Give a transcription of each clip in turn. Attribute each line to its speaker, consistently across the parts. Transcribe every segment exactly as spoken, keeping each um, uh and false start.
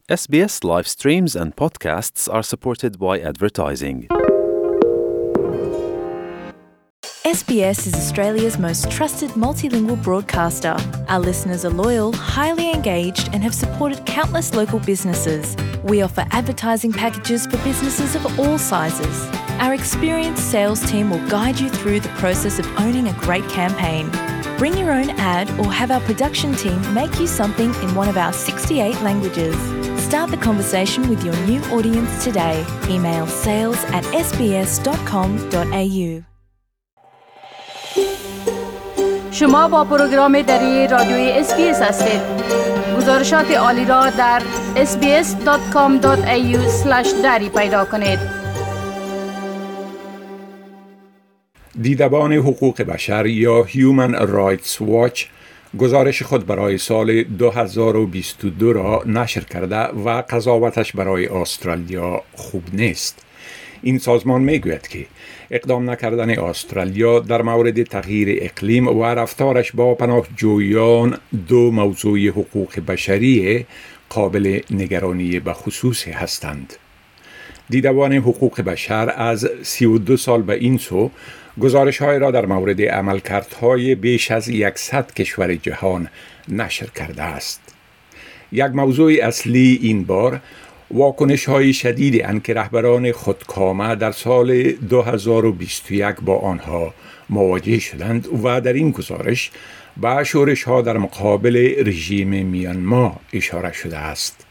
Speaker 1: S B S live streams and podcasts are supported by advertising.
Speaker 2: S B S is Australia's most trusted multilingual broadcaster. Our listeners are loyal, highly engaged, and have supported countless local businesses. We offer advertising packages for businesses of all sizes. Our experienced sales team will guide you through the process of owning a great campaign. Bring your own ad or have our production team make you something in one of our sixty-eight languages. Start the conversation with your new audience today. Email sales at s b s dot com dot a u.
Speaker 3: شما با پروگرام دری رادیوی اس بی اس هستید. گزارشات عالی را در اس بی اس دات کام دات ای یو اسلش دری پیدا کنید.
Speaker 4: دیدبان حقوق بشر یا Human Rights Watch گزارش خود برای سال دو هزار و بیست و دو را نشر کرده و قضاوتش برای استرالیا خوب نیست. این سازمان میگوید که اقدام نکردن استرالیا در مورد تغییر اقلیم و رفتارش با پناهجویان دو موضوع حقوق بشری قابل نگرانی به خصوص هستند. دیدبان حقوق بشر از سی و دو سال به این سو گزارش‌های را در مورد عملکردهای بیش از صد کشور جهان نشر کرده است. یک موضوع اصلی این بار واکنش‌های شدید اند که رهبران خودکامه در سال دو هزار و بیست و یک با آنها مواجه شدند و در این گزارش به شورش‌ها در مقابل رژیم میانمار اشاره شده است.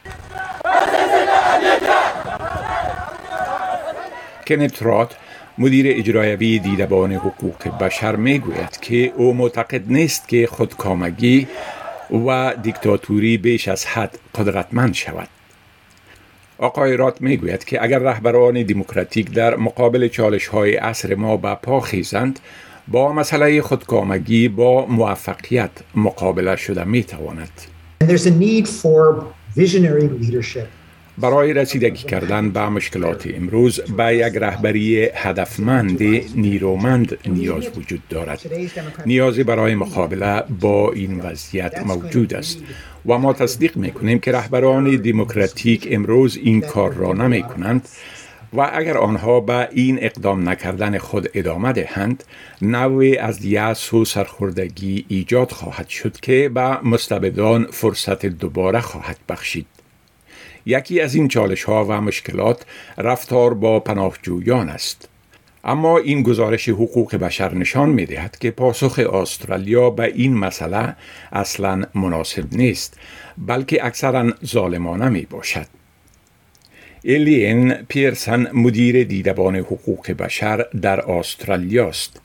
Speaker 4: کنت رات مدیر اجرایی دیدبان حقوق بشر میگوید که او معتقد نیست که خودکامگی و دیکتاتوری بیش از حد قدرتمند شود. آقای رات میگوید که اگر رهبران دموکراتیک در مقابل چالش‌های عصر ما به پا خیزند، با مسئله خودکامگی با موفقیت مقابله شده میتواند.
Speaker 5: There's a need for visionary leadership.
Speaker 4: برای رسیدگی کردن به مشکلات امروز به یک رهبری هدفمند نیرومند نیاز وجود دارد. نیازی برای مقابله با این وضعیت موجود است و ما تصدیق میکنیم که رهبران دموکراتیک امروز این کار را نمی کنند و اگر آنها به این اقدام نکردن خود ادامه دهند، نوعی از یأس و سرخوردگی ایجاد خواهد شد که به مستبدان فرصت دوباره خواهد بخشید. یکی از این چالش ها و مشکلات رفتار با پناهجویان است. اما این گزارش حقوق بشر نشان می دهد که پاسخ استرالیا به این مسئله اصلاً مناسب نیست، بلکه اکثراً ظالمانه می باشد. ایلین پیرسن مدیر دیدبان حقوق بشر در استرالیا است.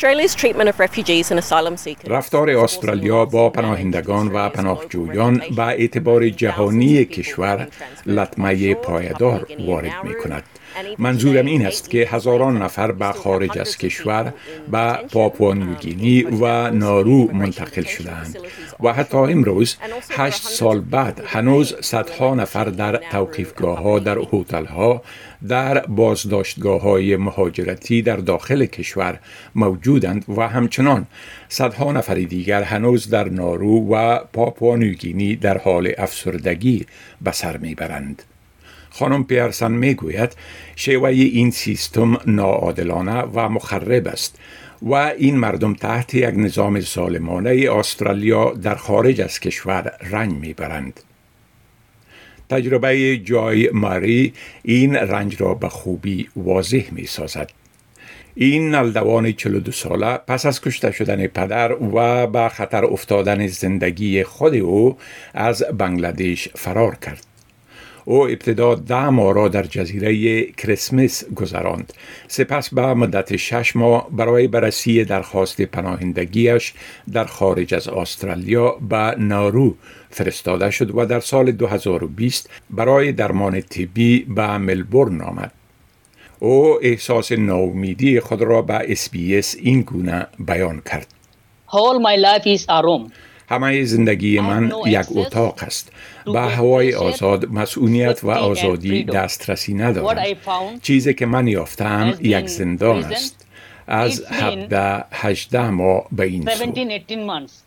Speaker 4: رفتار استرالیا با پناهندگان و پناهجویان به اعتبار جهانی کشور لطمه پایدار وارد می کند. منظورم این است که هزاران نفر به خارج از کشور به پاپوا نیوگینی و نارو منتقل شدند و حتی امروز هشت سال بعد هنوز صدها نفر در توقیفگاه ها، در هتل ها، در بازداشتگاه های مهاجرتی در داخل کشور موجودند و همچنان صدها نفر دیگر هنوز در نارو و پاپوا نیوگینی در حال افسردگی به سر میبرند. خانم پیرسن میگوید شیوه این سیستم ناعادلانه و مخرب است و این مردم تحت یک نظام ظالمانه استرالیا در خارج از کشور رنج میبرند. تجربه جای ماری این رنج را به خوبی واضح می سازد. این نلدوان چهل و دو ساله پس از کشته شدن پدر و به خطر افتادن زندگی خود او از بنگلادش فرار کرد. او ابتدا ده ماه را در جزیره کریسمس گذراند. سپس به مدت شش ماه برای بررسی درخواست پناهندگیش در خارج از استرالیا به نارو فرستاده شد و در سال دو هزار و بیست برای درمان طبی به ملبورن آمد. او احساس ناامیدی خود را به اس بی اس این گونه بیان کرد.
Speaker 6: All my life is a room.
Speaker 4: همه زندگی من یک اتاق است. به هوای آزاد، مسئولیت و آزادی دسترسی ندارم. چیزی که من یافتم یک زندان است. از هفده هجده ماه به این سو.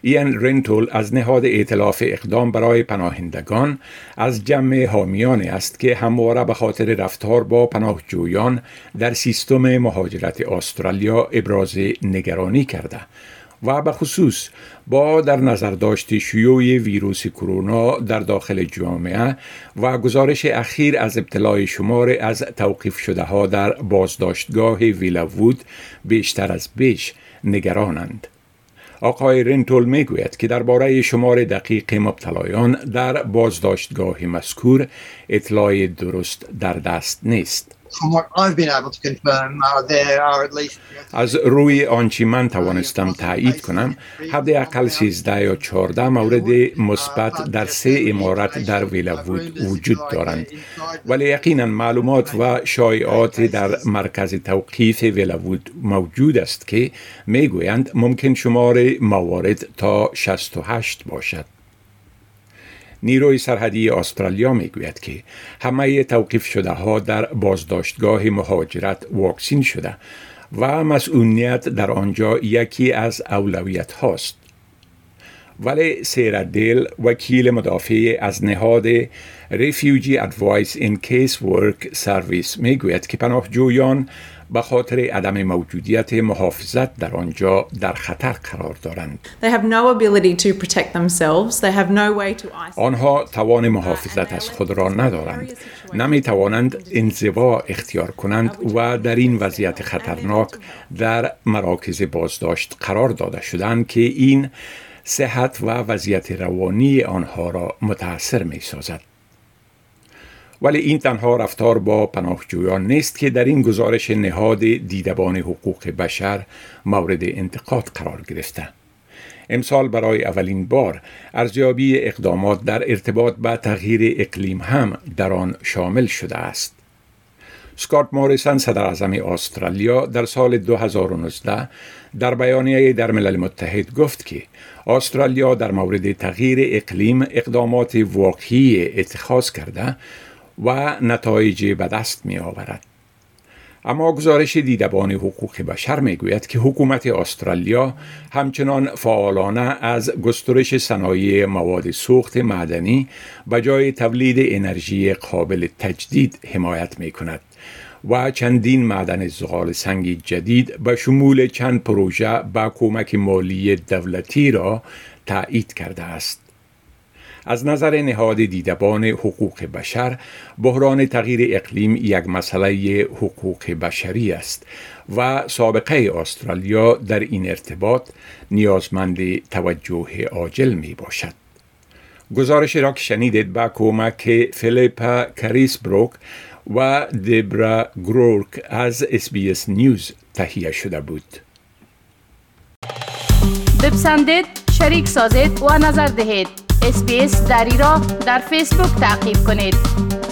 Speaker 4: ایان رنتول از نهاد ائتلاف اقدام برای پناهندگان از جمع حامیانی است که همواره به خاطر رفتار با پناهجویان در سیستم مهاجرت استرالیا ابراز نگرانی کرده و به خصوص با در نظر داشت شیوع ویروس کرونا در داخل جامعه و گزارش اخیر از ابتلای شمار از توقیف شده ها در بازداشتگاه ویلاوود بیشتر از بیش نگرانند. آقای رنتول میگوید که درباره شمار دقیق مبتلایان در بازداشتگاه مذکور اطلاع درست در دست نیست. از روی آنچه من توانستم تایید کنم، حداقل سیزده یا چهارده مورد مثبت در سه امارت در ویلاوود وجود دارند، ولی یقینا معلومات و شایعات در مرکز توقیف ویلاوود موجود است که میگویند ممکن شمار موارد تا شصت و هشت باشد. نیروی سرحدی استرالیا میگوید که همه توقیف شده ها در بازداشتگاه مهاجرت واکسین شده و مسئولیت در آنجا یکی از اولویت هاست. ولی سیرا دیل، وکیل مدافع از نهاد Refugee Advice in Casework Service میگوید که پناهجویان به خاطر عدم موجودیت محافظت در آنجا در خطر قرار دارند.
Speaker 7: They have no ability to protect themselves. They have no way to isolate.
Speaker 4: آنها توان محافظت از خود را ندارند. نمی توانند انزوا اختیار کنند و در این وضعیت خطرناک در مراکز بازداشت قرار داده شدند که این صحت و وضعیت روانی آنها را متاثر می سازد. ولی این تنها رفتار با پناهجویان نیست که در این گزارش نهاد دیدبان حقوق بشر مورد انتقاد قرار گرفته. امسال برای اولین بار ارزیابی اقدامات در ارتباط با تغییر اقلیم هم در آن شامل شده است. اسکات موریسون صدر اعظم استرالیا در سال دو هزار و نوزده در بیانیه در ملل متحد گفت که استرالیا در مورد تغییر اقلیم اقدامات واقعی اتخاذ کرده و نتایج به دست می آورد. اما گزارش دیدبان حقوق بشر می گوید که حکومت استرالیا همچنان فعالانه از گسترش صنایع مواد سوخت معدنی به جای تولید انرژی قابل تجدید حمایت می کند و چندین معدن زغال سنگ جدید به شمول چند پروژه با کمک مالی دولتی را تایید کرده است. از نظر نهاد دیدبان حقوق بشر، بحران تغییر اقلیم یک مسئله حقوق بشری است و سابقه استرالیا در این ارتباط نیازمند توجه عاجل می باشد. گزارش را که شنیدید با کمک فیلیپا کریسبروک و دبرا گرورک از اس بی اس نیوز تهیه شده بود.
Speaker 3: بپسندید، شریک سازید و نظر دهید. اس بی اس دری را در فیسبوک تعقیب کنید.